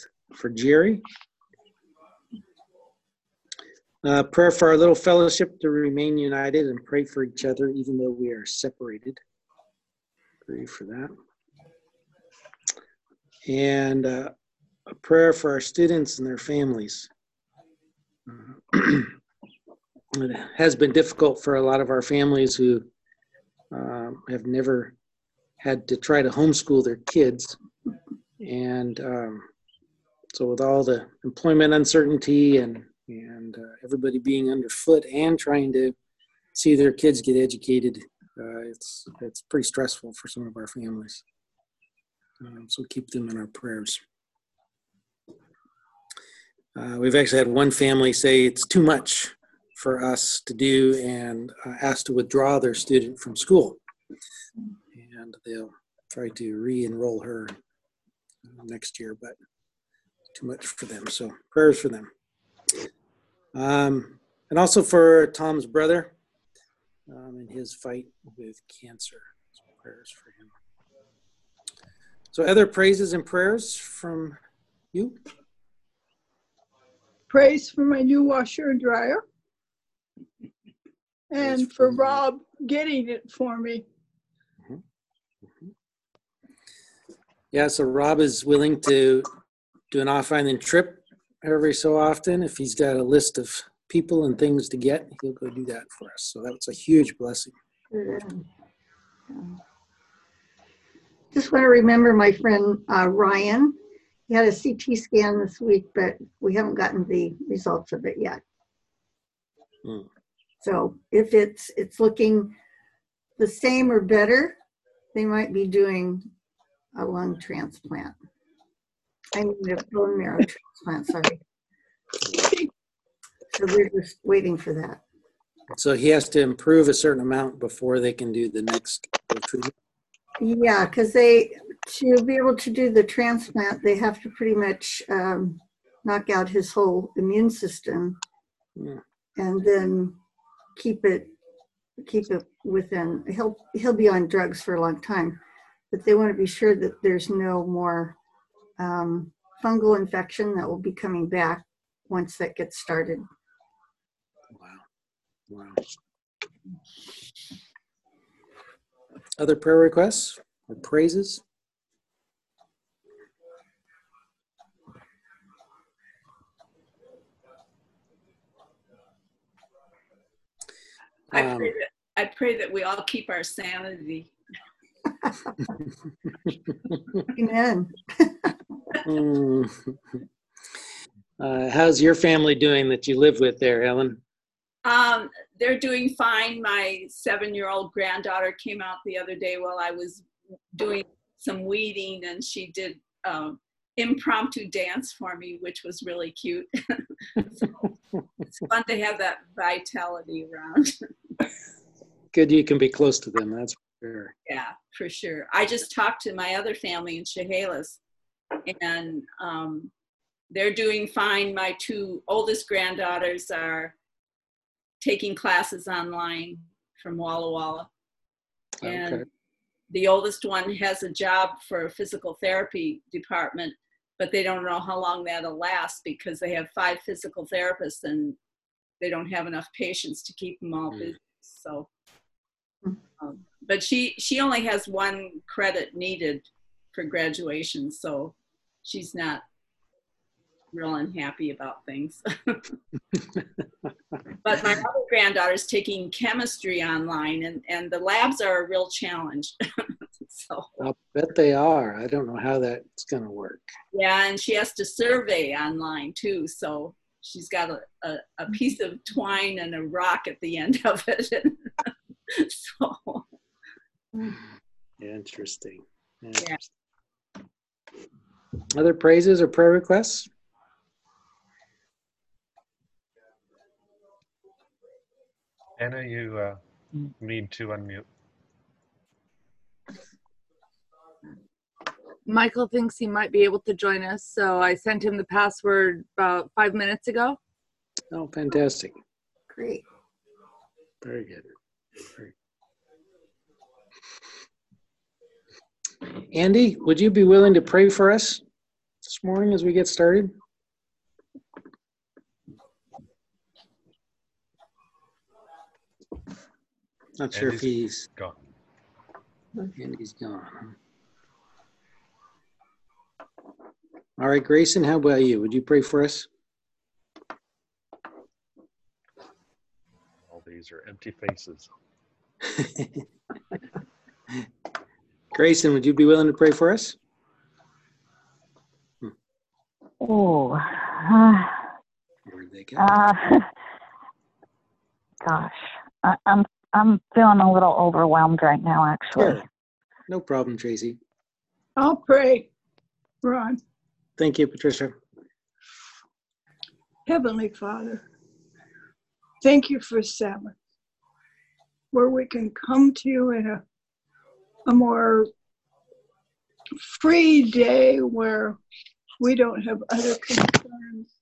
for Jerry. Prayer for our little fellowship to remain united and pray for each other even though we are separated. Pray for that. And a prayer for our students and their families. It has been difficult for a lot of our families who have never had to try to homeschool their kids. And so with all the employment uncertainty and everybody being underfoot and trying to see their kids get educated, it's pretty stressful for some of our families. So keep them in our prayers. We've actually had one family say it's too much for us to do and ask to withdraw their student from school. And they'll try to re-enroll her next year, but too much for them. So prayers for them. And also for Tom's brother in his fight with cancer. So prayers for him. So other praises and prayers from you? Praise for my new washer and dryer. And for Rob getting it for me. Yeah, so Rob is willing to do an off-island trip every so often. If he's got a list of people and things to get, he'll go do that for us. So that's a huge blessing. Just want to remember my friend Ryan. He had a CT scan this week, but we haven't gotten the results of it yet. So if it's looking the same or better, they might be doing a lung transplant. I mean a bone marrow transplant, sorry. So we're just waiting for that. So he has to improve a certain amount before they can do the next treatment? Yeah, because to be able to do the transplant, they have to pretty much knock out his whole immune system and then keep it within. He'll be on drugs for a long time, but they want to be sure that there's no more fungal infection that will be coming back once that gets started. Wow. Other prayer requests or praises? I pray that we all keep our sanity. Amen. How's your family doing that you live with there, Ellen? They're doing fine. My 7-year-old granddaughter came out the other day while I was doing some weeding, and she did impromptu dance for me, which was really cute. So it's fun to have that vitality around. Good, you can be close to them, that's for sure. Yeah, for sure. I just talked to my other family in Chehalis, and they're doing fine. My 2 oldest granddaughters are taking classes online from Walla Walla. And Okay. the oldest one has a job for a physical therapy department, but they don't know how long that'll last because they have 5 physical therapists and they don't have enough patients to keep them all busy. So, but she only has 1 credit needed for graduation, so she's not real unhappy about things. But my other granddaughter's taking chemistry online, and the labs are a real challenge. So I'll bet they are. I don't know how that's going to work. yeah, and she has to survey online too. So she's got a piece of twine and a rock at the end of it. So Interesting. yeah. Other praises or prayer requests? Anna, you need to unmute. Michael thinks he might be able to join us, so I sent him the password about 5 minutes ago. Oh, fantastic. Great. Very good. Very. Andy, would you be willing to pray for us? this morning as we get started? Not sure if he's Gone. Andy's gone. All right, Grayson, how about you? Would you pray for us? All these are empty faces. Grayson, would you be willing to pray for us? Oh, Where'd they go? gosh, I'm feeling a little overwhelmed right now, actually. Sure. No problem, Tracy. I'll pray, Ron. Thank you, Patricia. Heavenly Father, thank you for Sabbath, where we can come to you in a more free day where we don't have other concerns.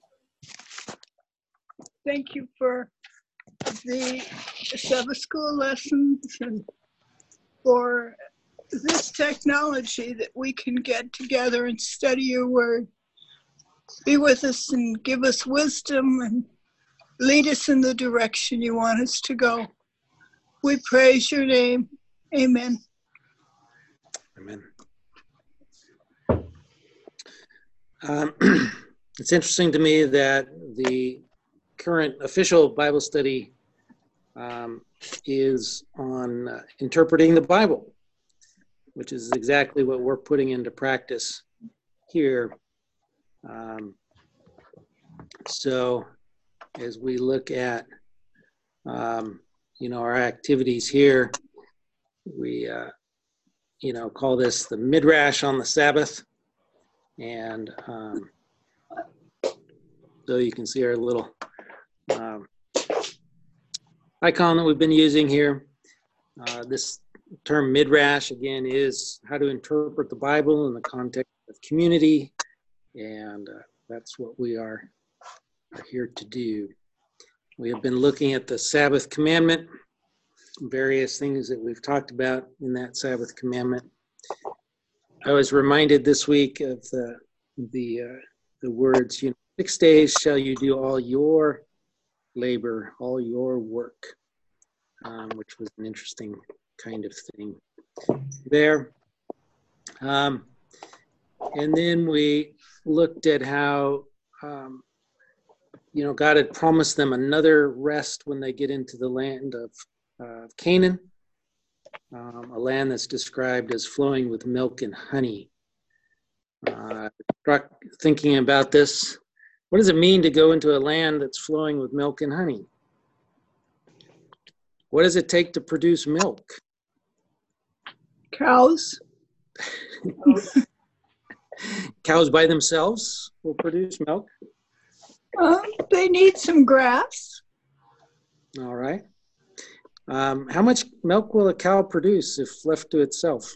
Thank you for the Sabbath school lessons and for this technology that we can get together and study your word. Be with us and give us wisdom and lead us in the direction you want us to go. We praise your name. Amen. Amen. It's interesting to me that the current official Bible study is on interpreting the Bible, which is exactly what we're putting into practice here. So as we look at, our activities here, we, call this the Midrash on the Sabbath. And so you can see our little icon that we've been using here. This term Midrash, again, is how to interpret the Bible in the context of community. And that's what we are here to do. We have been looking at the Sabbath commandment, various things that we've talked about in that Sabbath commandment. I was reminded this week of the words, 6 days shall you do all your labor, all your work, which was an interesting kind of thing there. And then we looked at how, God had promised them another rest when they get into the land of Canaan, a land that's described as flowing with milk and honey. Thinking about this, what does it mean to go into a land that's flowing with milk and honey? What does it take to produce milk? Cows. Cows by themselves will produce milk. They need some grass. All right. How much milk will a cow produce if left to itself?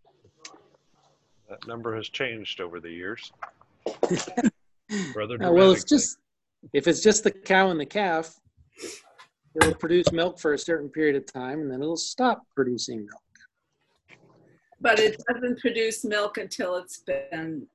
That number has changed over the years. Rather Well, dramatically. if it's just the cow and the calf, it'll produce milk for a certain period of time, and then it'll stop producing milk. But it doesn't produce milk until it's been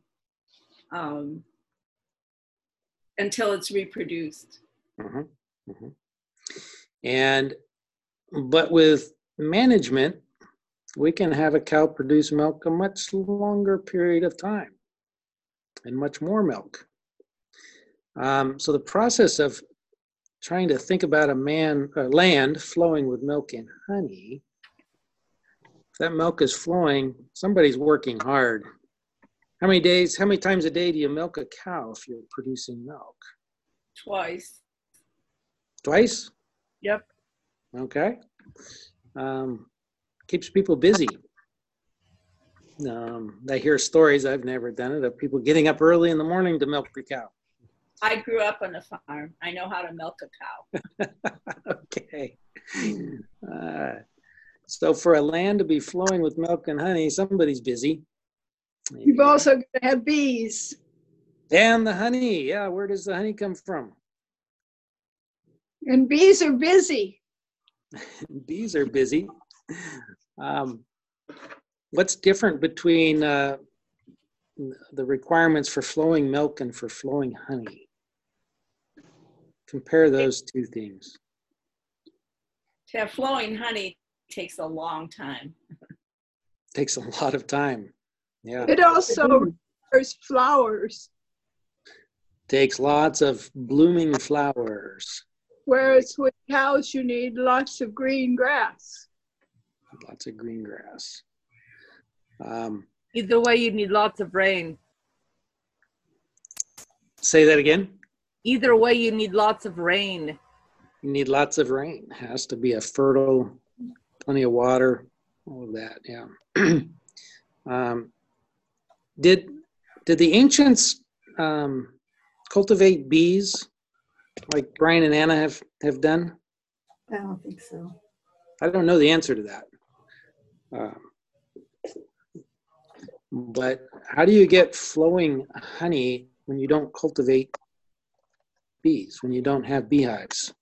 until it's reproduced. Mm-hmm. Mm-hmm. But with management, we can have a cow produce milk a much longer period of time and much more milk. So the process of trying to think about land flowing with milk and honey, if that milk is flowing, somebody's working hard. How many times a day do you milk a cow if you're producing milk? Twice. Twice? Yep. Okay. Keeps people busy. I hear stories, I've never done it, of people getting up early in the morning to milk the cow. I grew up on a farm. I know how to milk a cow. Okay. So for a land to be flowing with milk and honey, somebody's busy. You've also got to have bees. And the honey, yeah, where does the honey come from? And bees are busy. Bees are busy. What's different between the requirements for flowing milk and for flowing honey. Compare those two things. To have flowing honey takes a long time. Takes a lot of time. Yeah. It also requires flowers, Takes lots of blooming flowers. whereas with cows, you need lots of green grass. Lots of green grass. Either way, you need lots of rain. Say that again. Either way, you need lots of rain. You need lots of rain. It has to be a fertile, plenty of water, all of that. Yeah. Did the ancients cultivate bees like Brian and Anna have done? I don't think so. I don't know the answer to that. But how do you get flowing honey when you don't cultivate bees, when you don't have beehives?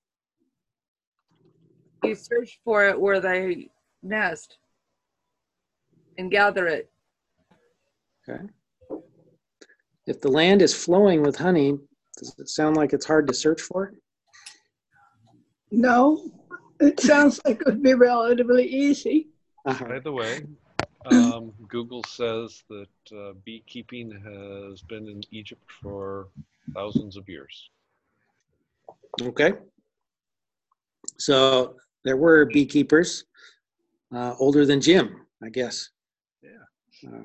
You search for it where they nest and gather it. Okay. If the land is flowing with honey, does it sound like it's hard to search for it? No, it sounds like it would be relatively easy. By the way, Google says that beekeeping has been in Egypt for thousands of years. Okay. So there were beekeepers older than Jim, I guess. Yeah.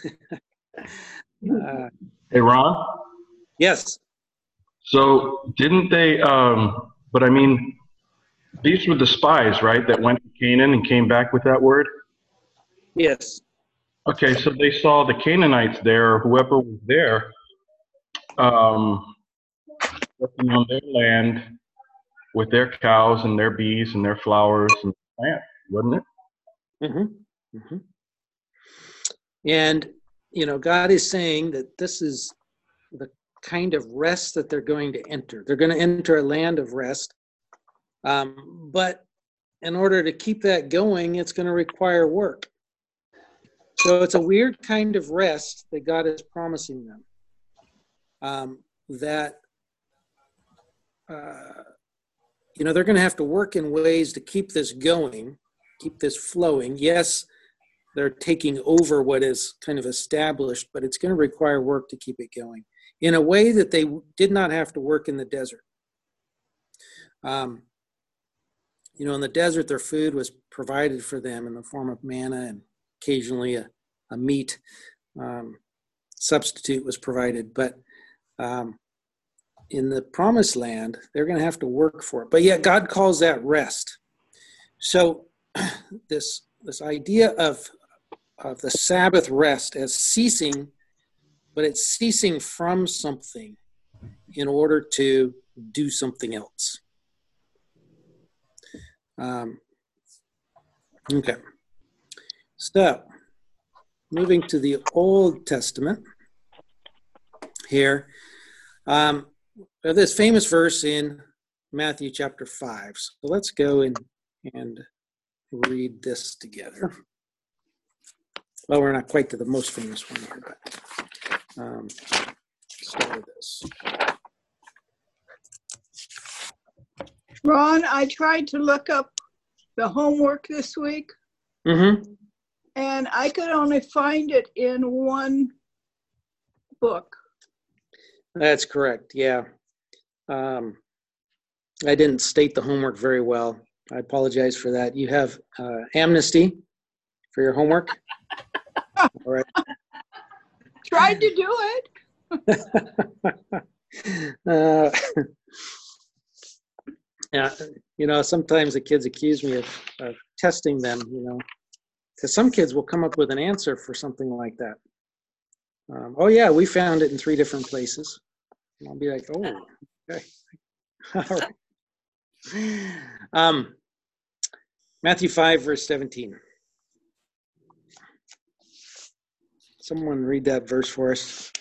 Hey, Ron. Yes. So didn't they, but I mean, these were the spies, right, that went to Canaan and came back with that word? Yes. Okay, so they saw the Canaanites there, or whoever was there, working on their land with their cows and their bees and their flowers and plants, wasn't it? Mm-hmm. Mm-hmm. And, you know, God is saying that this is the kind of rest that they're going to enter. They're going to enter a land of rest. But in order to keep that going, it's going to require work. So it's a weird kind of rest that God is promising them. You know, they're going to have to work in ways to keep this going, keep this flowing. Yes, they're taking over what is kind of established, but it's going to require work to keep it going in a way that they did not have to work in the desert. You know, in the desert, their food was provided for them in the form of manna, and occasionally a meat substitute was provided. But in the promised land, they're going to have to work for it. But yet God calls that rest. So this idea of the Sabbath rest as ceasing, but it's ceasing from something in order to do something else. Okay. So, moving to the Old Testament here. This famous verse in Matthew chapter 5. So let's go and read this together. Well, we're not quite to the most famous one here, but start with this. Ron, I tried to look up the homework this week, Mm-hmm. and I could only find it in one book. That's correct. Yeah. I didn't state the homework very well. I apologize for that. You have amnesty for your homework. All right. Tried to do it. Yeah, you know, sometimes the kids accuse me of testing them, you know, because some kids will come up with an answer for something like that. Oh, yeah, we found it in 3 different places. And I'll be like, oh, okay. All right. Matthew 5, verse 17. Someone read that verse for us.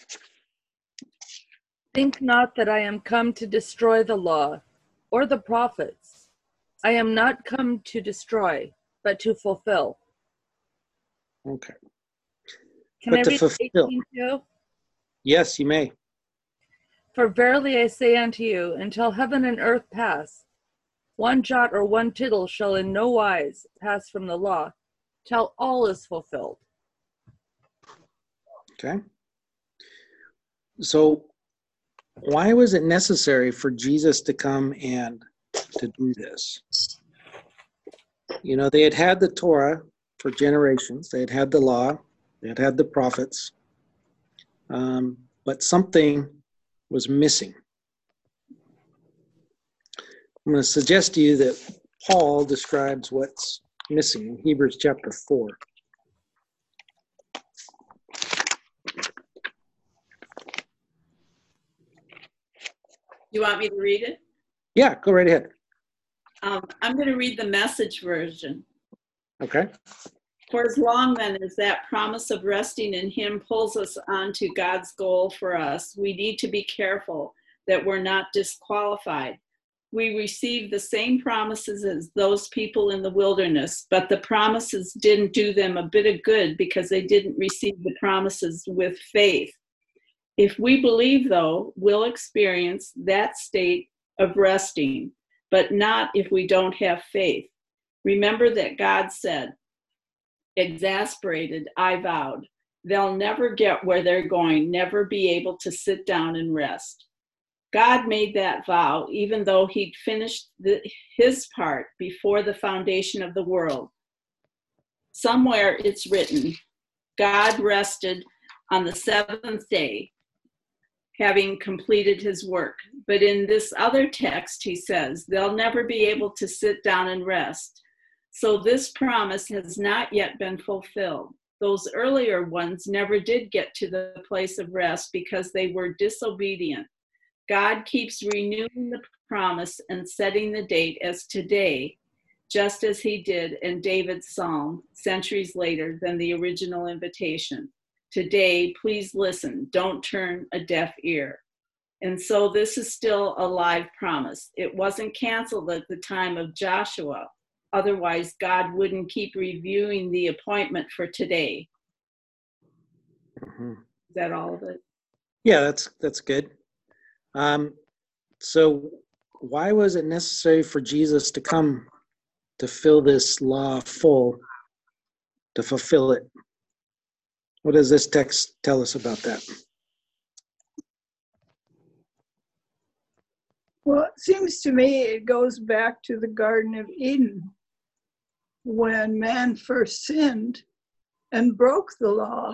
Think not that I am come to destroy the law or the prophets. I am not come to destroy, but to fulfill. Okay. Can But I to read fulfill. 18 too? Yes, you may. For verily I say unto you, until heaven and earth pass, one jot or one tittle shall in no wise pass from the law, till all is fulfilled. Okay. So why was it necessary for Jesus to come and to do this? You know, they had had the Torah for generations. They had had the law. They had had the prophets. But something was missing. I'm going to suggest to you that Paul describes what's missing in Hebrews chapter 4. You want me to read it? Yeah, go right ahead. I'm going to read the Message version. Okay. For as long then as that promise of resting in him pulls us on to God's goal for us, we need to be careful that we're not disqualified. We receive the same promises as those people in the wilderness, but the promises didn't do them a bit of good because they didn't receive the promises with faith. If we believe, though, we'll experience that state of resting, but not if we don't have faith. Remember that God said, exasperated, I vowed, they'll never get where they're going, never be able to sit down and rest. God made that vow even though he'd finished his part before the foundation of the world. Somewhere it's written, God rested on the seventh day, having completed his work. But in this other text, he says, they'll never be able to sit down and rest. So this promise has not yet been fulfilled. Those earlier ones never did get to the place of rest because they were disobedient. God keeps renewing the promise and setting the date as today, just as he did in David's psalm centuries later than the original invitation. Today, please listen, don't turn a deaf ear. And so this is still a live promise. It wasn't canceled at the time of Joshua. Otherwise, God wouldn't keep reviewing the appointment for today. Mm-hmm. Is that all of it? Yeah, that's good. So why was it necessary for Jesus to come to fill this law full, to fulfill it? What does this text tell us about that? Well, it seems to me it goes back to the Garden of Eden when man first sinned and broke the law.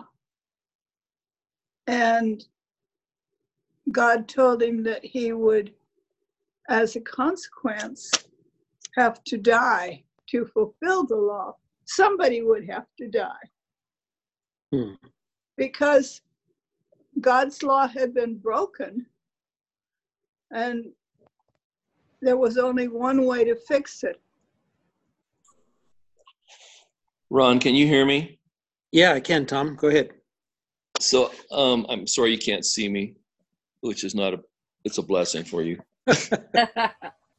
And God told him that he would, as a consequence, have to die to fulfill the law. Somebody would have to die. Because God's law had been broken and there was only one way to fix it. Ron, can you hear me? Yeah, I can, Tom. Go ahead. So I'm sorry you can't see me, which is it's a blessing for you. That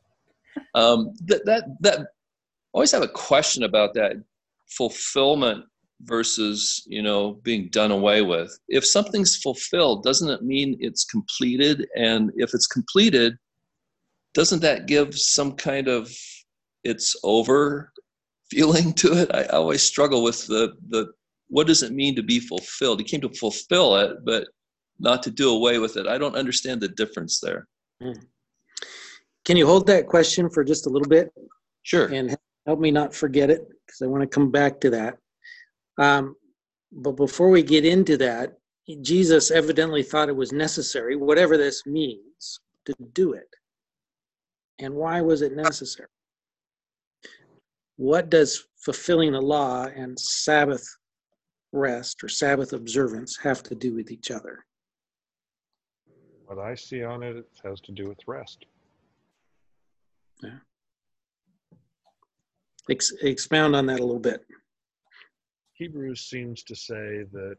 I always have a question about that fulfillment versus, being done away with. If something's fulfilled, doesn't it mean it's completed? And if it's completed, doesn't that give some kind of it's over feeling to it? I always struggle with the what does it mean to be fulfilled? He came to fulfill it, but not to do away with it. I don't understand the difference there. Can you hold that question for just a little bit? Sure. And help me not forget it, because I want to come back to that. But before we get into that, Jesus evidently thought it was necessary, whatever this means, to do it. And why was it necessary? What does fulfilling the law and Sabbath rest or Sabbath observance have to do with each other? What I see on it, it has to do with rest. Yeah. Expound on that a little bit. Hebrews seems to say that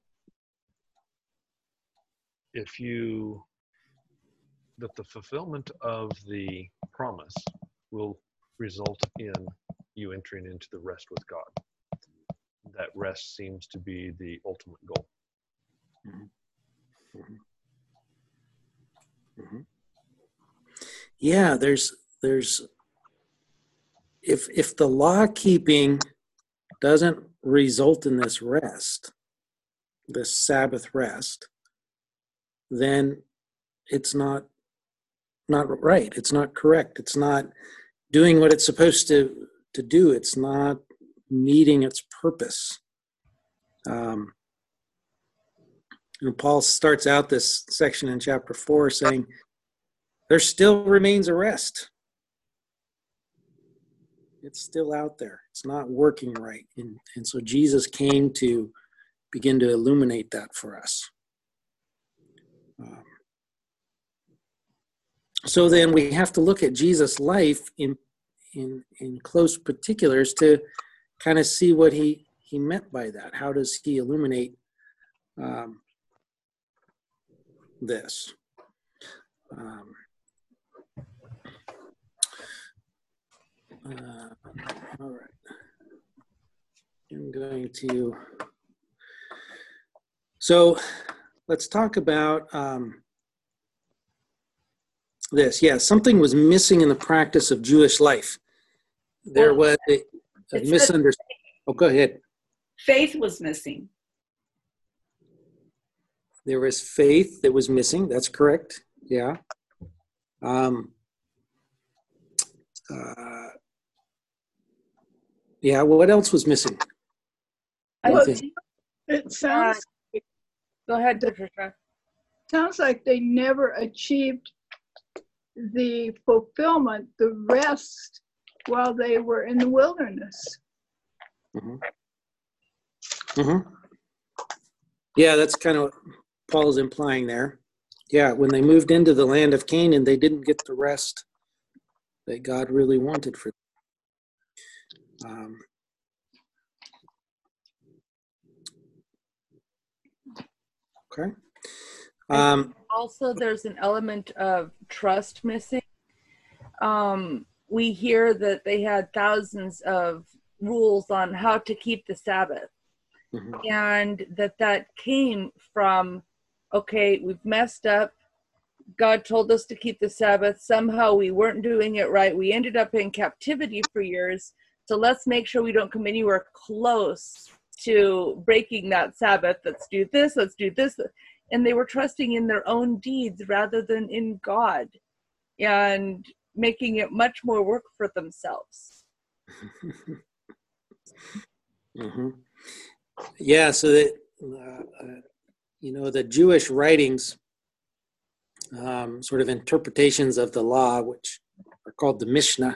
that the fulfillment of the promise will result in you entering into the rest with God. That rest seems to be the ultimate goal. Mm-hmm. Mhm. Yeah, there's if the law keeping doesn't result in this rest, this Sabbath rest, then it's not right. It's not correct. It's not doing what it's supposed to do. It's not meeting its purpose. And Paul starts out this section in chapter 4 saying, there still remains a rest. It's still out there. It's not working right. And so Jesus came to begin to illuminate that for us. So then we have to look at Jesus' life in close particulars to kind of see what he meant by that. How does he illuminate this? All right. I'm going to. So let's talk about this. Yeah, something was missing in the practice of Jewish life. There was a misunderstanding. Oh, go ahead. Faith was missing. There was faith that was missing. That's correct. Yeah. Yeah, what else was missing? Well, it sounds Go ahead, Patricia. sounds like they never achieved the fulfillment, the rest, while they were in the wilderness. Yeah, that's kind of what Paul's implying there. Yeah, when they moved into the land of Canaan, they didn't get the rest that God really wanted for them. Okay. Also, there's an element of trust missing. We hear that they had thousands of rules on how to keep the Sabbath, and that came from, okay, we've messed up. God told us to keep the Sabbath. Somehow we weren't doing it right. We ended up in captivity for years. So let's make sure we don't come anywhere close to breaking that Sabbath. Let's do this. Let's do this. And they were trusting in their own deeds rather than in God, and making it much more work for themselves. Yeah, so that, the Jewish writings, sort of interpretations of the law, which are called the Mishnah,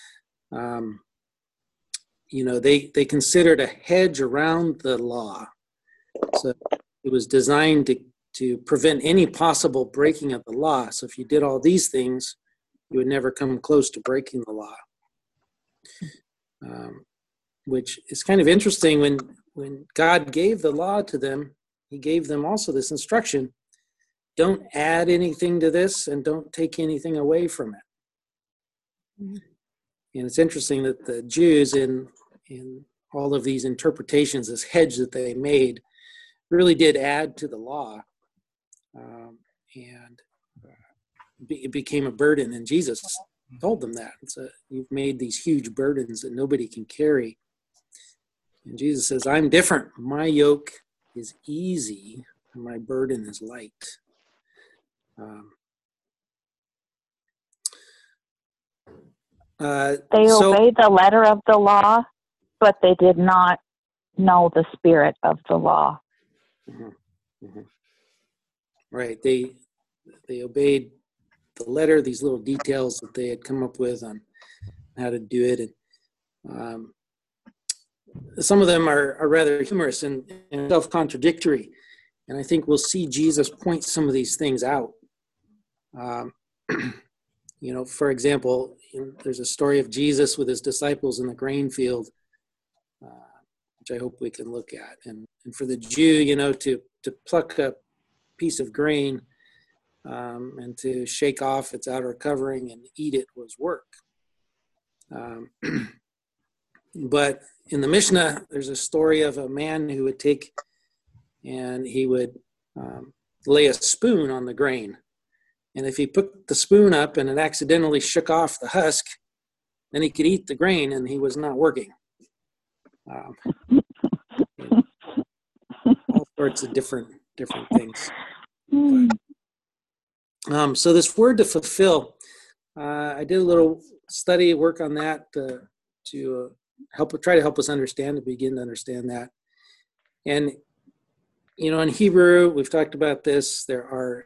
they considered a hedge around the law. So it was designed to prevent any possible breaking of the law. So if you did all these things, you would never come close to breaking the law. Which is kind of interesting. When God gave the law to them, he gave them also this instruction: don't add anything to this and don't take anything away from it. And it's interesting that the Jews, in all of these interpretations, this hedge that they made, really did add to the law. And it became a burden. And Jesus told them that. So you've made these huge burdens that nobody can carry. And Jesus says, I'm different. My yoke is easy and my burden is light. They obeyed the letter of the law, but they did not know the spirit of the law. Right. They obeyed the letter, these little details that they had come up with on how to do it. And some of them are rather humorous and self-contradictory. And I think we'll see Jesus point some of these things out. For example, there's a story of Jesus with his disciples in the grain field, which I hope we can look at. And for the Jew, to pluck a piece of grain and to shake off its outer covering and eat it was work. But in the Mishnah, there's a story of a man who would take and he would lay a spoon on the grain. And if he put the spoon up and it accidentally shook off the husk, then he could eat the grain and he was not working. All sorts of different things. So this word to fulfill, I did a little study work on that to try to help us begin to understand that. And in Hebrew, we've talked about this. There are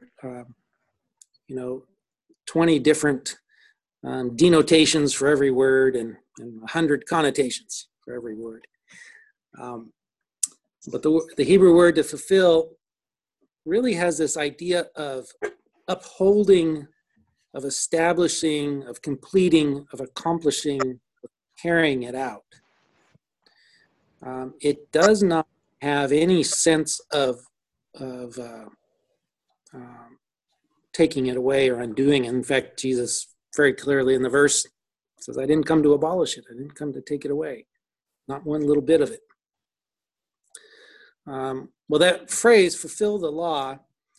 20 different denotations for every word and 100 connotations for every word. But the Hebrew word to fulfill really has this idea of upholding, of establishing, of completing, of accomplishing, of carrying it out. It does not have any sense of taking it away or undoing it. In fact, Jesus very clearly in the verse says, I didn't come to abolish it. I didn't come to take it away. Not one little bit of it. Well, that phrase, fulfill the law,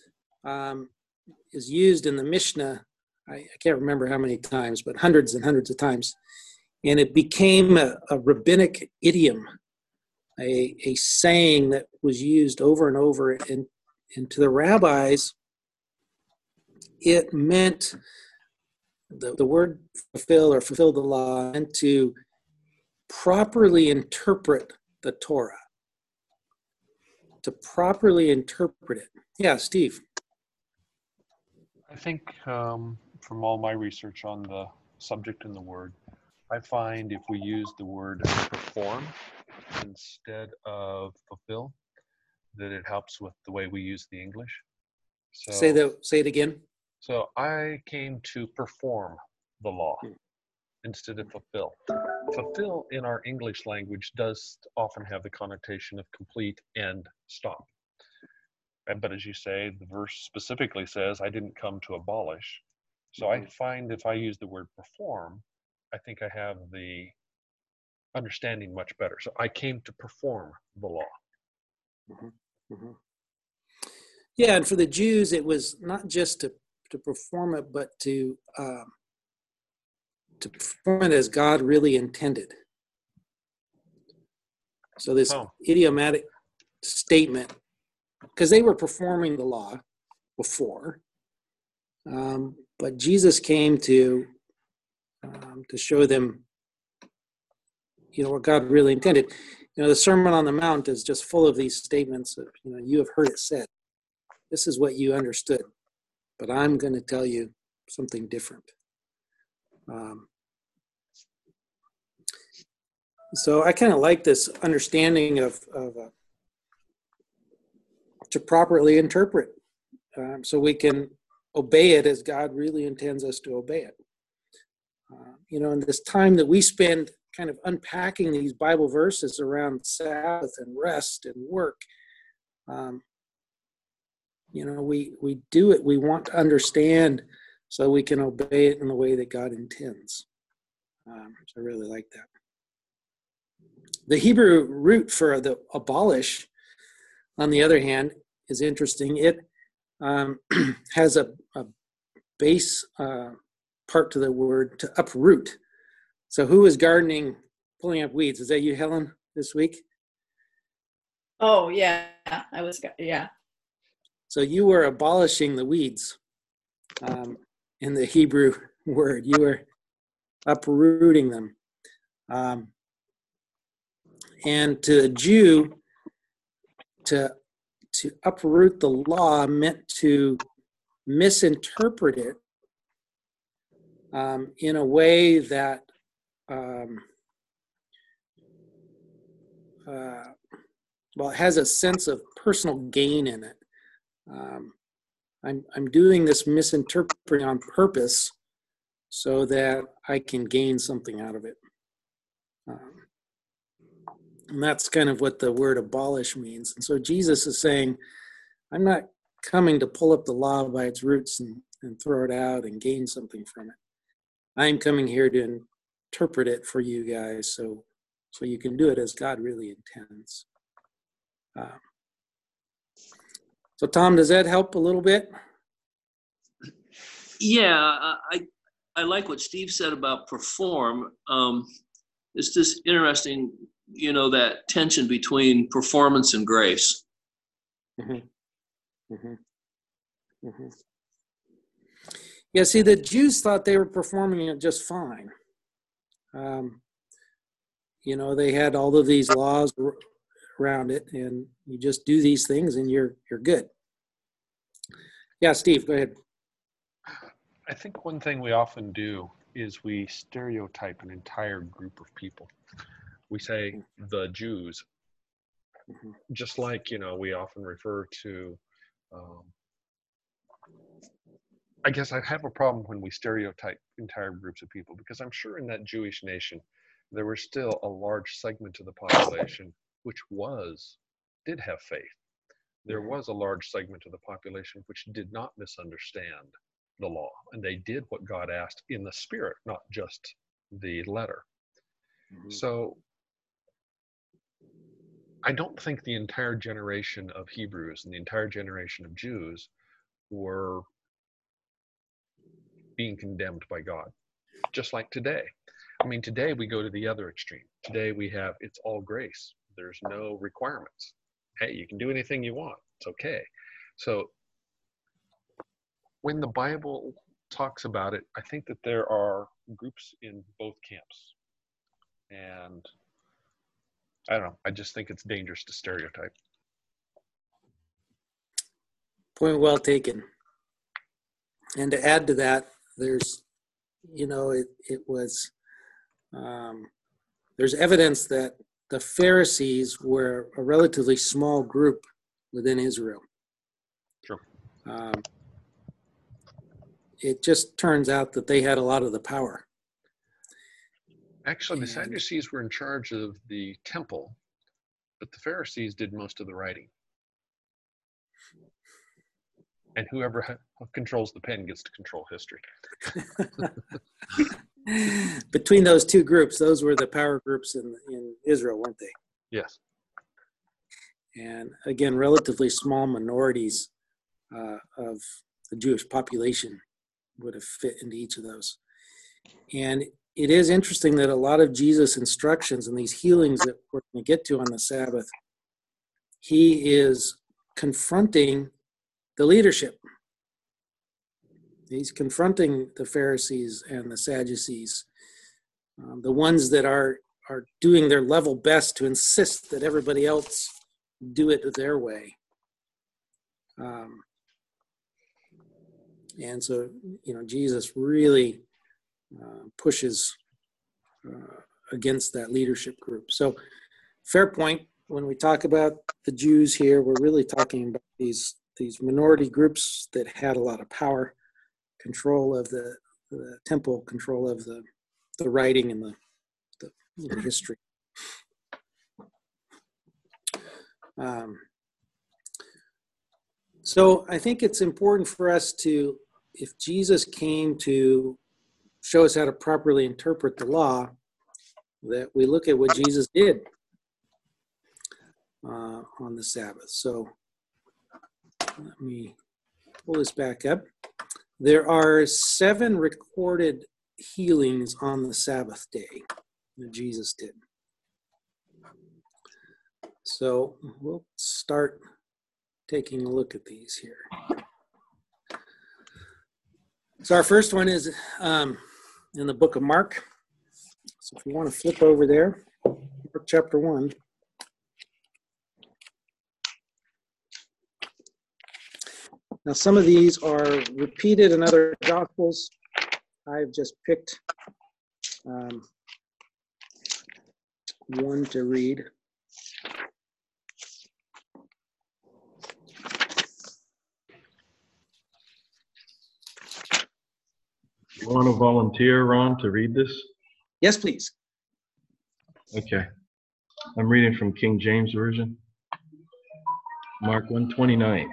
is used in the Mishnah, I can't remember how many times, but hundreds and hundreds of times. And it became a rabbinic idiom, a saying that was used over and over. And to the rabbis, it meant, the word fulfill or fulfill the law meant to properly interpret the Torah. To properly interpret it. Yeah, Steve. I think from all my research on the subject and the word, I find if we use the word perform instead of fulfill, that it helps with the way we use the English. So, say it again. So I came to perform the law instead of fulfill. Fulfill in our English language does often have the connotation of complete and stop. But as you say, the verse specifically says, I didn't come to abolish. So I find if I use the word perform, I think I have the understanding much better. So I came to perform the law. Yeah, and for the Jews, it was not just to perform it, but to perform it as God really intended. So this idiomatic statement, because they were performing the law before, but Jesus came to show them, what God really intended. The Sermon on the Mount is just full of these statements of, you have heard it said. This is what you understood, but I'm going to tell you something different. So I kind of like this understanding of to properly interpret, so we can obey it as God really intends us to obey it. In this time that we spend kind of unpacking these Bible verses around Sabbath and rest and work, we do it. We want to understand so we can obey it in the way that God intends. So I really like that. The Hebrew root for the abolish, on the other hand, is interesting. It has a base part to the word to uproot. So who is gardening, pulling up weeds? Is that you, Helen, this week? Oh, yeah. I was, yeah. So you were abolishing the weeds in the Hebrew word. You were uprooting them. And to a Jew, to uproot the law meant to misinterpret it in a way that it has a sense of personal gain in it. I'm doing this misinterpreting on purpose so that I can gain something out of it. And that's kind of what the word abolish means. And so Jesus is saying, I'm not coming to pull up the law by its roots and throw it out and gain something from it. I'm coming here to interpret it for you guys so you can do it as God really intends. So Tom, does that help a little bit? Yeah, I like what Steve said about perform. It's just interesting, that tension between performance and grace. Mm-hmm. Mm-hmm. Mm-hmm. Yeah, see, the Jews thought they were performing it just fine. They had all of these laws around it, and you just do these things and you're good. Yeah, Steve, go ahead. I think one thing we often do is we stereotype an entire group of people. We say the Jews, just like, we often refer to, I guess I have a problem when we stereotype entire groups of people, because I'm sure in that Jewish nation, there was still a large segment of the population which did have faith. There was a large segment of the population which did not misunderstand the law, and they did what God asked in the spirit, not just the letter. So I don't think the entire generation of Hebrews and the entire generation of Jews were being condemned by God, just like today. I mean, today we go to the other extreme. Today we have, it's all grace. There's no requirements. Hey, you can do anything you want. It's okay. So when the Bible talks about it, I think that there are groups in both camps. And I don't know, I just think it's dangerous to stereotype. Point well taken. And to add to that, there's, there's evidence that the Pharisees were a relatively small group within Israel. Sure. It just turns out that they had a lot of the power. Actually, the Sadducees were in charge of the temple, but the Pharisees did most of the writing. And whoever controls the pen gets to control history. Between those two groups, those were the power groups in Israel, weren't they? Yes. And again, relatively small minorities of the Jewish population would have fit into each of those. And it is interesting that a lot of Jesus' instructions and these healings that we're going to get to on the Sabbath, he is confronting the leadership. He's confronting the Pharisees and the Sadducees, the ones that are doing their level best to insist that everybody else do it their way. And so, Jesus really pushes against that leadership group. So, fair point. When we talk about the Jews here, we're really talking about these minority groups that had a lot of power, control of the temple, control of the writing and the history. So I think it's important for us to, if Jesus came to show us how to properly interpret the law, that we look at what Jesus did on the Sabbath. So let me pull this back up. There are 7 recorded healings on the Sabbath day that Jesus did. So we'll start taking a look at these here. So our first one is in the book of Mark. So if you want to flip over there, Mark chapter 1. Now, some of these are repeated in other Gospels. I've just picked one to read. You want to volunteer, Ron, to read this? Yes, please. Okay. I'm reading from King James Version. Mark 1:29.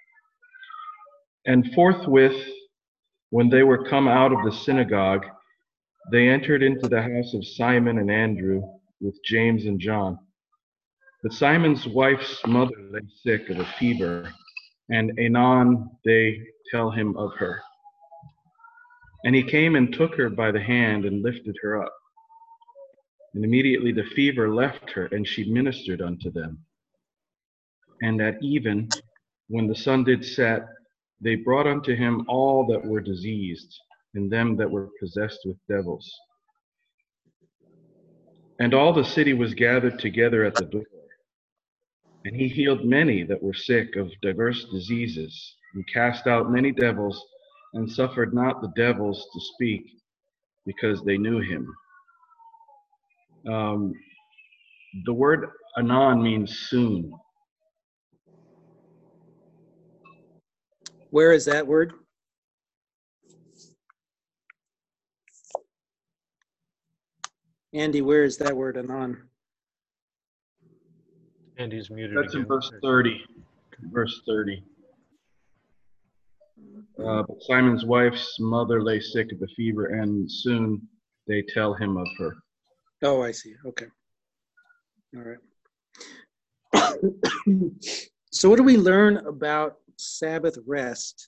And forthwith, when they were come out of the synagogue, they entered into the house of Simon and Andrew with James and John. But Simon's wife's mother lay sick of a fever and anon they tell him of her. And he came and took her by the hand and lifted her up. And immediately the fever left her, and she ministered unto them. And at even, when the sun did set, they brought unto him all that were diseased, and them that were possessed with devils. And all the city was gathered together at the door. And he healed many that were sick of diverse diseases, and cast out many devils, and suffered not the devils to speak, because they knew him. The word anon means soon. Where is that word? Andy, where is that word anon? Andy's muted That's again. in verse 30. Verse 30. But Simon's wife's mother lay sick of the fever, and soon they tell him of her. Oh, I see. Okay. All right. So what do we learn about Sabbath rest?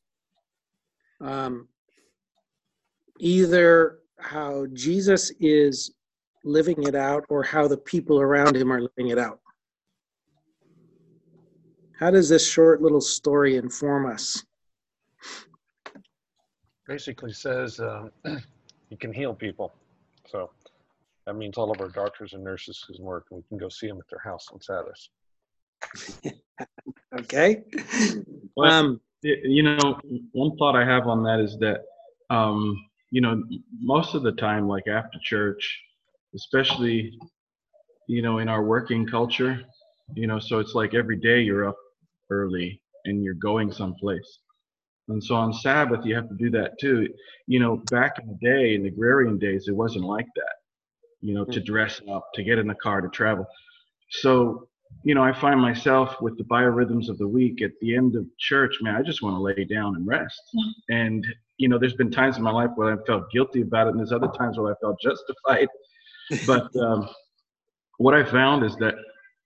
Either how Jesus is living it out or how the people around him are living it out. How does this short little story inform us? Basically says he can heal people. So that means all of our doctors and nurses can work, and we can go see them at their house on Sabbaths. Okay. You know, one thought I have on that is that, you know, most of the time, like after church, especially, you know, in our working culture, you know, so it's like every day you're up early and you're going someplace. And so on Sabbath, you have to do that too. You know, back in the day, in the agrarian days, it wasn't like that, you know, to dress up, to get in the car, to travel. So, you know, I find myself with the biorhythms of the week at the end of church, man, I just want to lay down and rest. And, you know, there's been times in my life where I felt guilty about it, and there's other times where I felt justified. But what I found is that,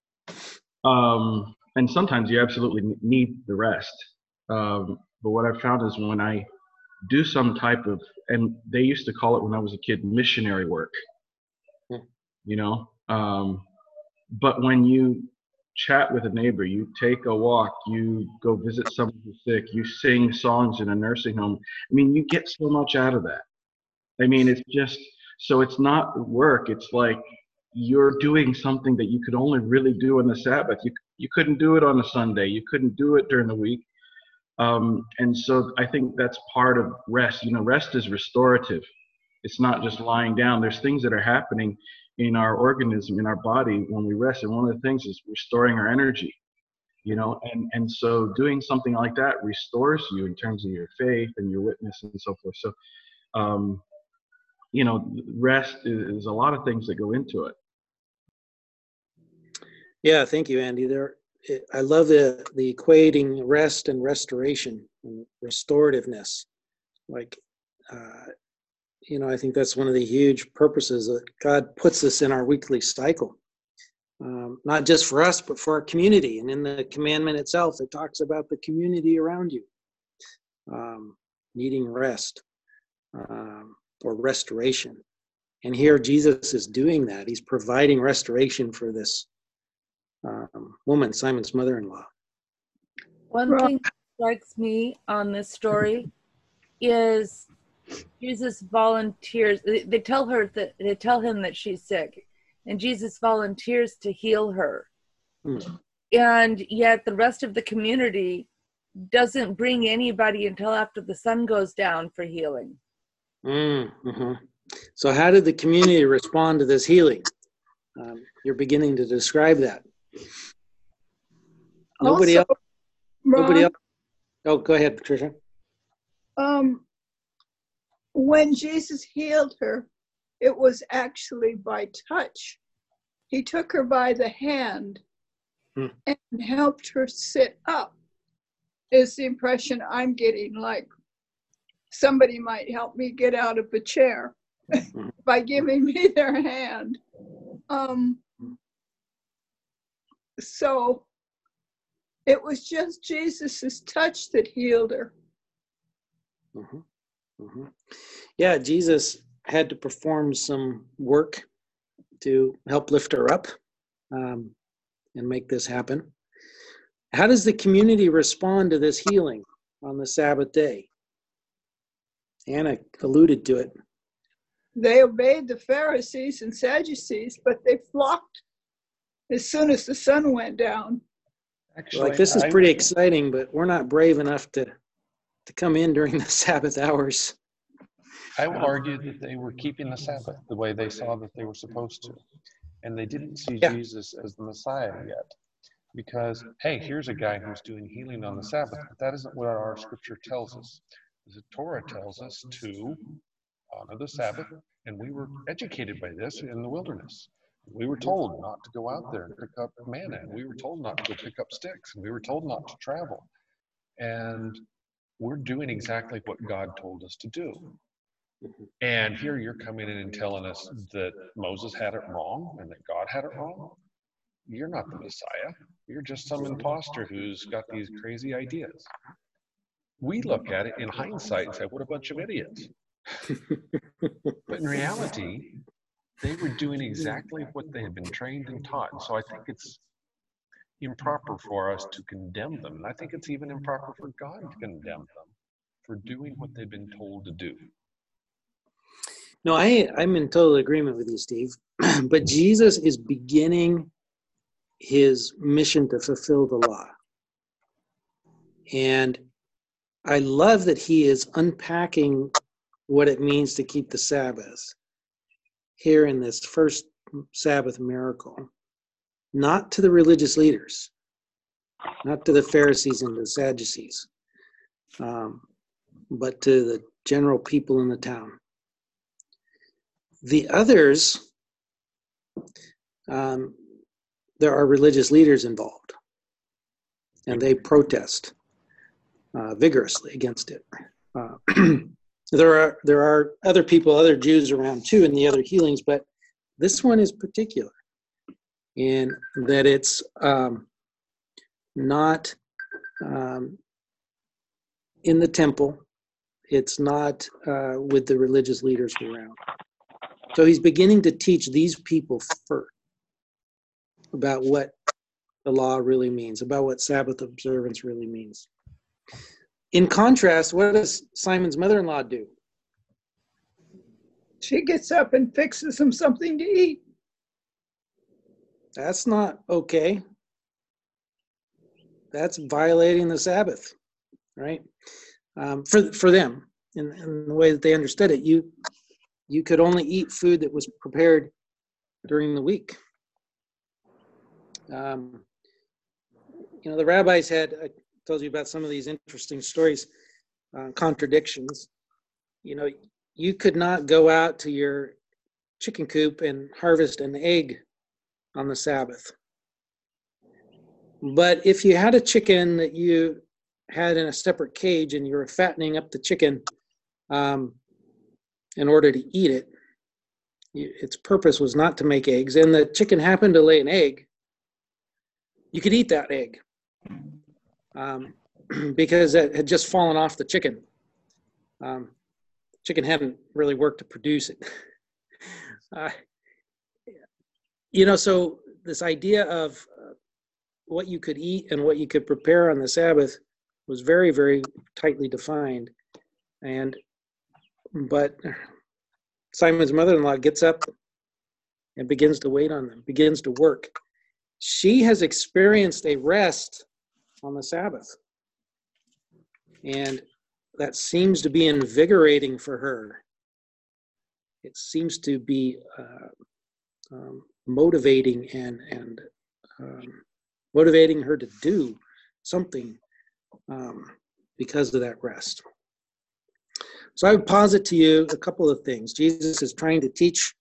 and sometimes you absolutely need the rest. But what I found is when I do some type of, and they used to call it when I was a kid, missionary work, you know. But when you chat with a neighbor, you take a walk, you go visit someone who's sick, you sing songs in a nursing home. I mean, you get so much out of that. I mean, it's just, so it's not work. It's like you're doing something that you could only really do on the Sabbath. You couldn't do it on a Sunday. You couldn't do it during the week. And so I think that's part of rest. You know, rest is restorative. It's not just lying down. There's things that are happening in our organism, in our body when we rest. And one of the things is restoring our energy, you know, and so doing something like that restores you in terms of your faith and your witness and so forth. So, you know, rest is a lot of things that go into it. Yeah, thank you, Andy. I love the equating rest and restoration and restorativeness. Like, you know, I think that's one of the huge purposes that God puts this in our weekly cycle, not just for us, but for our community. And in the commandment itself, it talks about the community around you needing rest or restoration. And here Jesus is doing that. He's providing restoration for this woman, Simon's mother-in-law. One thing that strikes me on this story is Jesus volunteers. They tell him that she's sick, and Jesus volunteers to heal her. And yet the rest of the community doesn't bring anybody until after the sun goes down for healing. So how did the community respond to this healing? You're beginning to describe that. Nobody else. Oh, go ahead, Patricia. When Jesus healed her, it was actually by touch. He took her by the hand and helped her sit up, is the impression I'm getting, like somebody might help me get out of a chair by giving me their hand. So It was just Jesus's touch that healed her. Mhm. Mhm. Yeah, Jesus had to perform some work to help lift her up and make this happen. How does the community respond to this healing on the Sabbath day? Anna alluded to it. They obeyed the Pharisees and Sadducees, but they flocked as soon as the sun went down. Like, this is pretty exciting, but we're not brave enough to come in during the Sabbath hours. I will argue that they were keeping the Sabbath the way they saw that they were supposed to. And they didn't see Jesus as the Messiah yet. Because, hey, here's a guy who's doing healing on the Sabbath, but that isn't what our scripture tells us. The Torah tells us to honor the Sabbath, and we were educated by this in the wilderness. We were told not to go out there and pick up manna, and we were told not to go pick up sticks, and we were told not to travel. And we're doing exactly what God told us to do. And here you're coming in and telling us that Moses had it wrong and that God had it wrong. You're not the Messiah. You're just some imposter who's got these crazy ideas. We look at it in hindsight and say, what a bunch of idiots. But in reality, they were doing exactly what they had been trained and taught. And so I think it's improper for us to condemn them. And I think it's even improper for God to condemn them for doing what they've been told to do. No, I'm in total agreement with you, Steve. But Jesus is beginning his mission to fulfill the law. And I love that he is unpacking what it means to keep the Sabbath here in this first Sabbath miracle, not to the religious leaders, not to the Pharisees and the Sadducees, but to the general people in the town. The others, there are religious leaders involved, and they protest vigorously against it. There are other people, other Jews around too in the other healings, but this one is particular in that it's not in the temple. It's not with the religious leaders around. So he's beginning to teach these people first about what the law really means, about what Sabbath observance really means. In contrast, what does Simon's mother-in-law do? She gets up and fixes him something to eat. That's not okay. That's violating the Sabbath, right? For them, in the way that they understood it, you could only eat food that was prepared during the week. The rabbis had, I told you about some of these interesting stories, contradictions. You could not go out to your chicken coop and harvest an egg on the Sabbath. But if you had a chicken that you had in a separate cage and you were fattening up the chicken in order to eat it, its purpose was not to make eggs, and the chicken happened to lay an egg, you could eat that egg because it had just fallen off the chicken. Chicken hadn't really worked to produce it. So this idea of what you could eat and what you could prepare on the Sabbath was very, very tightly defined. But Simon's mother-in-law gets up and begins to wait on them, begins to work. She has experienced a rest on the Sabbath. And that seems to be invigorating for her. It seems to be motivating and motivating her to do something because of that rest. So I would posit to you a couple of things. Jesus is trying to teach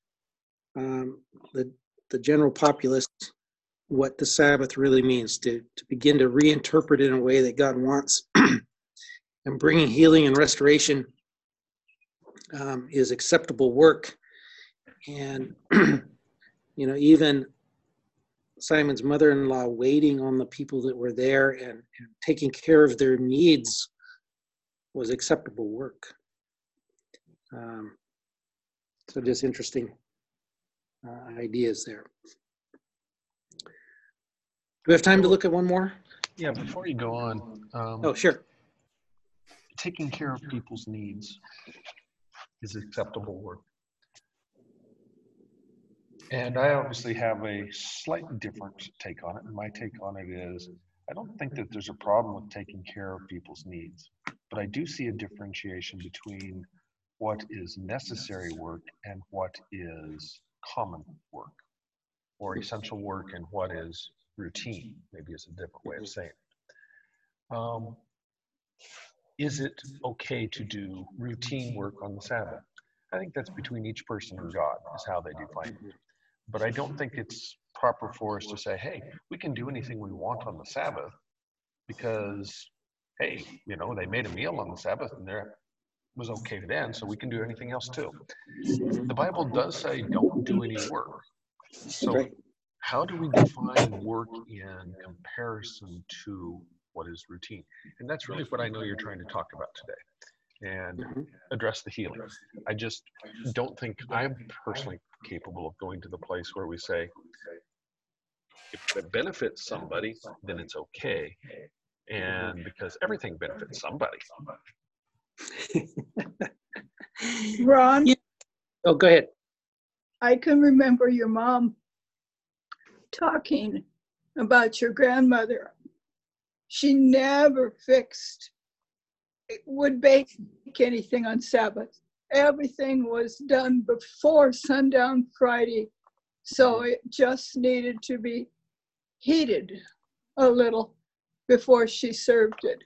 the general populace what the Sabbath really means, to begin to reinterpret it in a way that God wants. And bringing healing and restoration is acceptable work. And, even Simon's mother-in-law waiting on the people that were there and taking care of their needs was acceptable work. So just interesting ideas there. Do we have time to look at one more? Yeah, before you go on, Oh, sure. taking care of people's needs is acceptable work. And I obviously have a slightly different take on it. And my take on it is, I don't think that there's a problem with taking care of people's needs, but I do see a differentiation between what is necessary work and what is common work, or essential work and what is routine, maybe is a different way of saying it. Is it okay to do routine work on the Sabbath? I think that's between each person and God, is how they define it. But I don't think it's proper for us to say, hey, we can do anything we want on the Sabbath because, hey, you know, they made a meal on the Sabbath and it was okay then, so we can do anything else too. The Bible does say don't do any work. So how do we define work in comparison to what is routine? And that's really what I know you're trying to talk about today, and address the healing. I just don't think I'm personally capable of going to the place where we say, if it benefits somebody, then it's okay. And because everything benefits somebody. Ron, Oh, go ahead. I can remember your mom talking about your grandmother. She never would bake anything on Sabbath. Everything was done before sundown Friday, so it just needed to be heated a little before she served it.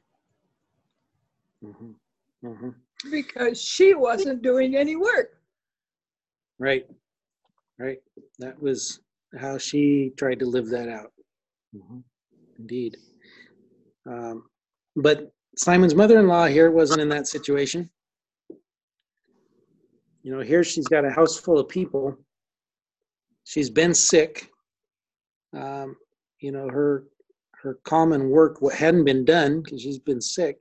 Because she wasn't doing any work. Right. That was how she tried to live that out. Indeed. But Simon's mother-in-law here wasn't in that situation. You know, here she's got a house full of people. She's been sick. You know, her common work hadn't been done because she's been sick.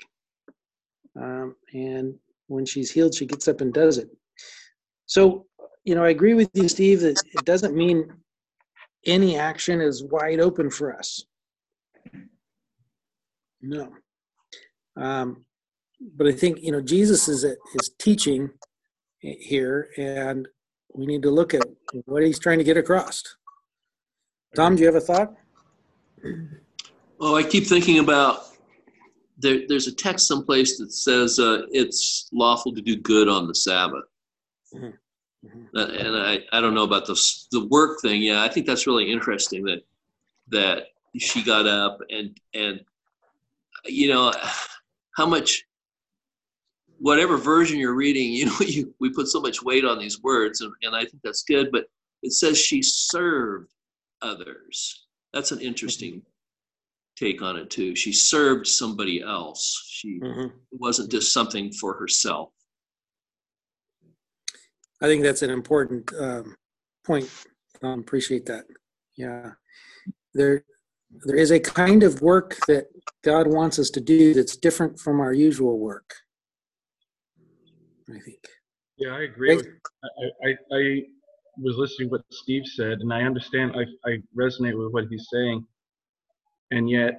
And when she's healed, she gets up and does it. So, you know, I agree with you, Steve, that it doesn't mean any action is wide open for us. No. But I think, you know, Jesus is teaching here, and we need to look at what he's trying to get across. Tom, do you have a thought? Oh, I keep thinking about there's a text someplace that says it's lawful to do good on the Sabbath. And I don't know about the work thing. Yeah, I think that's really interesting that she got up and you know, how much, whatever version you're reading, you know, we put so much weight on these words, and I think that's good, but it says she served others. That's an interesting take on it too. She served somebody else. She wasn't just something for herself. I think that's an important point. Appreciate that. Yeah. There is a kind of work that God wants us to do that's different from our usual work, I think. Yeah, I agree. I was listening to what Steve said, and I understand, I resonate with what he's saying. And yet,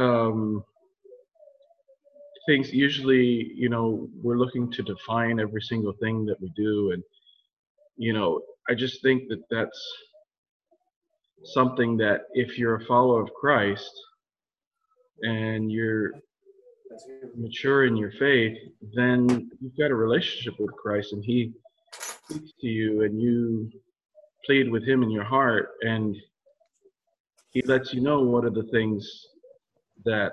things usually, you know, we're looking to define every single thing that we do. And, you know, I just think that that's something that if you're a follower of Christ and you're mature in your faith, then you've got a relationship with Christ, and he speaks to you and you plead with him in your heart, and he lets you know what are the things that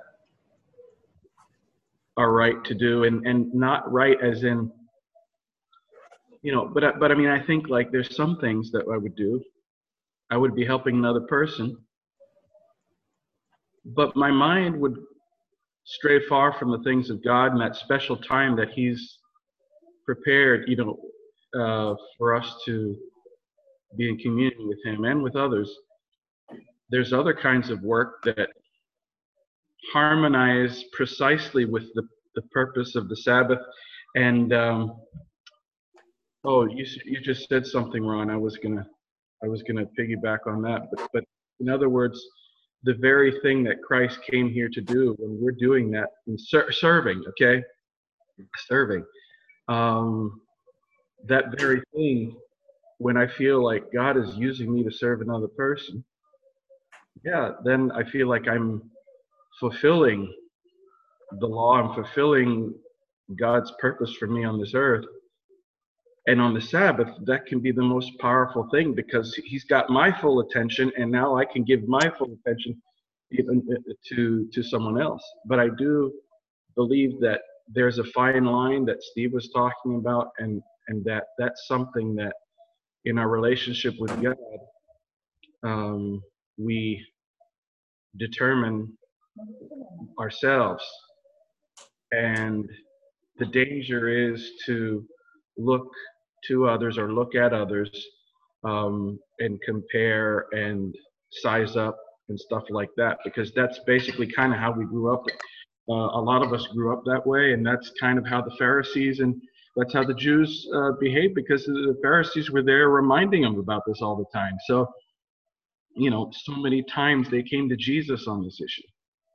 are right to do, and not right as in, you know, but I mean, I think like there's some things that I would do. I would be helping another person, but my mind would stray far from the things of God and that special time that he's prepared, you know, for us to be in communion with him and with others. there's other kinds of work that harmonize precisely with the purpose of the Sabbath. And oh, you just said something, Ron. I was gonna piggyback on that. But in other words, the very thing that Christ came here to do, when we're doing that, and serving, okay, serving, that very thing, when I feel like God is using me to serve another person, yeah, then I feel like I'm fulfilling the law. I'm fulfilling God's purpose for me on this earth. And on the Sabbath, that can be the most powerful thing, because he's got my full attention, and now I can give my full attention even to someone else. But I do believe that there's a fine line that Steve was talking about, and that's something that in our relationship with God, we determine ourselves. And the danger is to look to others or look at others and compare and size up and stuff like that, because that's basically kind of how we grew up. A lot of us grew up that way, and that's kind of how the Pharisees and that's how the Jews behaved, because the Pharisees were there reminding them about this all the time. So, you know, so many times they came to Jesus on this issue.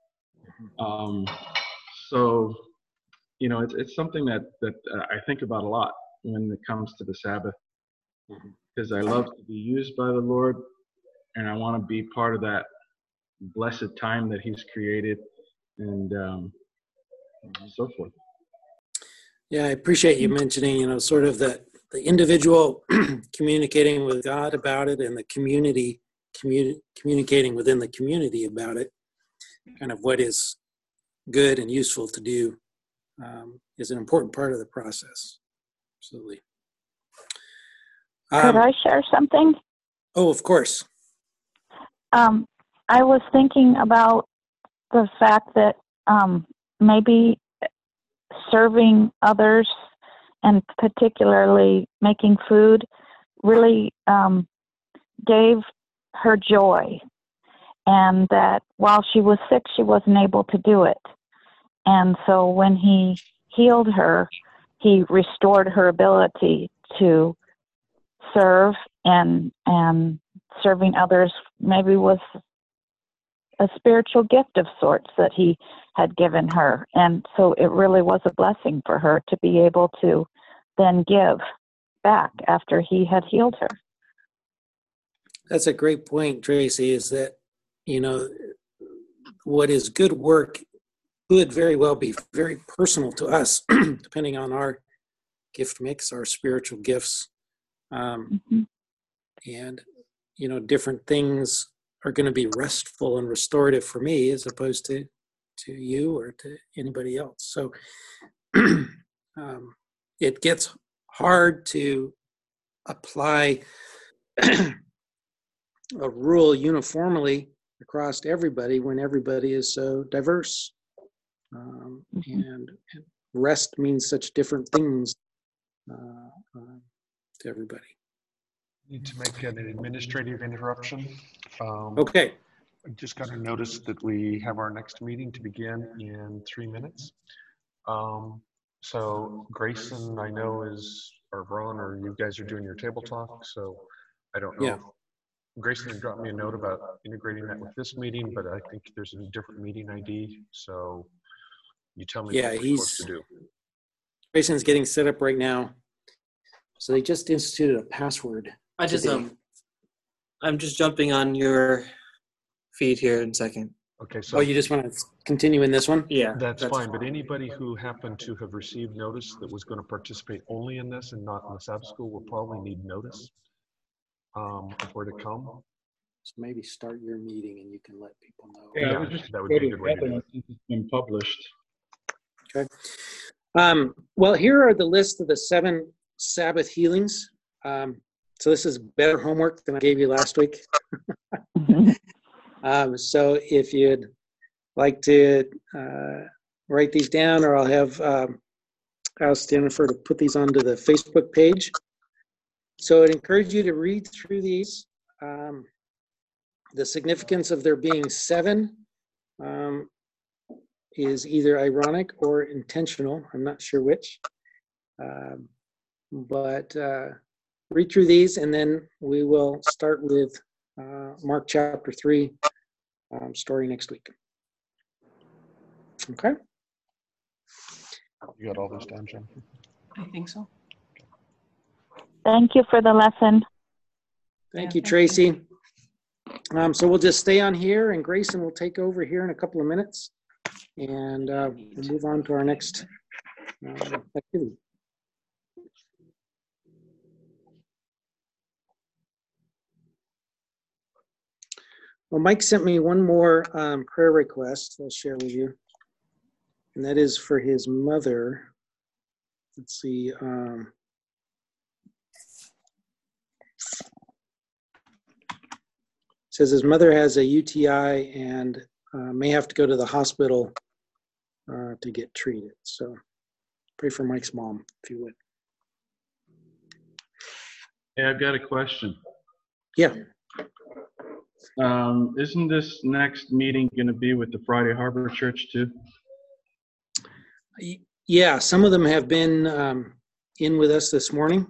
So, you know, it's something that I think about a lot when it comes to the Sabbath, because I love to be used by the Lord, and I want to be part of that blessed time that He's created, and so forth. Yeah, I appreciate you mentioning, you know, sort of the individual communicating with God about it, and the community communicating within the community about it. Kind of what is good and useful to do is an important part of the process. Absolutely. Could I share something? Oh, of course. I was thinking about the fact that maybe serving others, and particularly making food, really gave her joy, and that while she was sick, she wasn't able to do it. And so when He healed her, He restored her ability to serve, and serving others maybe was a spiritual gift of sorts that He had given her. And so it really was a blessing for her to be able to then give back after He had healed her. That's a great point, Tracy, is that, you know, what is good work could very well be very personal to us, depending on our gift mix, our spiritual gifts. And, you know, different things are going to be restful and restorative for me as opposed to you or to anybody else. So it gets hard to apply a rule uniformly across everybody when everybody is so diverse. And rest means such different things to everybody. Need to make an administrative interruption. Okay. I just got a notice that we have our next meeting to begin in 3 minutes. So Grayson, I know or Ron, or you guys are doing your table talk, so I don't know. Yeah. Grayson dropped me a note about integrating that with this meeting, but I think there's a different meeting ID, so you tell me what we're supposed to do. Grayson's getting set up right now. So they just instituted a password. I'm just jumping on your feed here in a second. Okay, so you just want to continue in this one? Yeah, that's fine. But anybody who happened to have received notice that was going to participate only in this and not in the Sabbath school will probably need notice of where to come. So maybe start your meeting and you can let people know. Yeah, that would be a good way to do it. It's been published. Okay. Well, here are the list of the 7 Sabbath healings. So this is better homework than I gave you last week. So if you'd like to write these down, or I'll have ask Jennifer to put these onto the Facebook page. So I'd encourage you to read through these. The significance of there being 7 is either ironic or intentional. I'm not sure which. But read through these, and then we will start with Mark chapter 3 story next week. Okay. You got all this down, Jen? I think so. Thank you for the lesson. Thank Yeah, you, Tracy. So we'll just stay on here, and Grayson will take over here in a couple of minutes, and we'll move on to our next activity. Well, Mike sent me one more prayer request I'll share with you, and that is for his mother. Let's see. Says his mother has a UTI and may have to go to the hospital to get treated. So pray for Mike's mom, if you would. Hey, I've got a question. Yeah. Isn't this next meeting going to be with the Friday Harbor Church too? Yeah, some of them have been in with us this morning.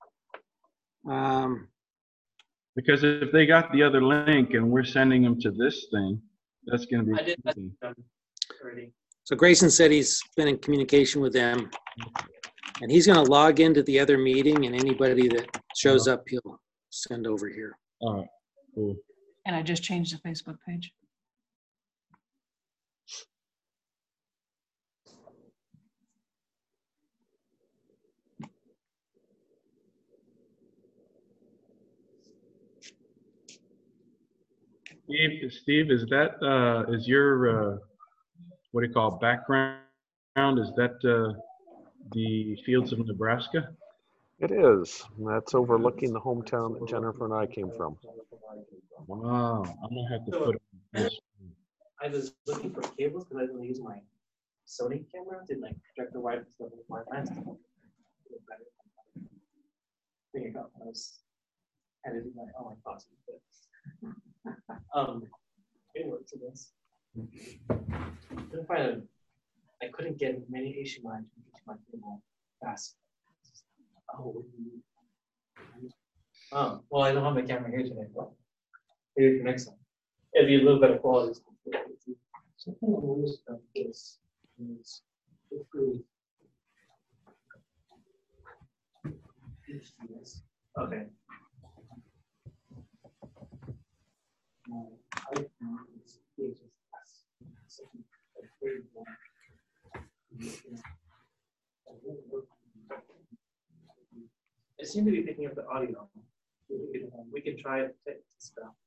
Because if they got the other link and we're sending them to this thing, that's going to be. I did that already. So Grayson said he's been in communication with them, and he's going to log into the other meeting, and anybody that shows up, he'll send over here. All right, cool. And I just changed the Facebook page. Steve, is that is your what do you call background? Is that the fields of Nebraska? It is. That's overlooking the hometown that Jennifer and I came from. Wow, I'm gonna have to put. I was looking for cables because I was going to use my Sony camera. Did like projector wide stuff with my lens. There you go. I was editing my thoughts. It works, I guess. I couldn't get many HDMI to my cable fast. Oh, well, I don't have my camera here today. Well, maybe for next time. It'd be a little better quality. Something I noticed about this is okay. It seemed to be picking up the audio. We can try it.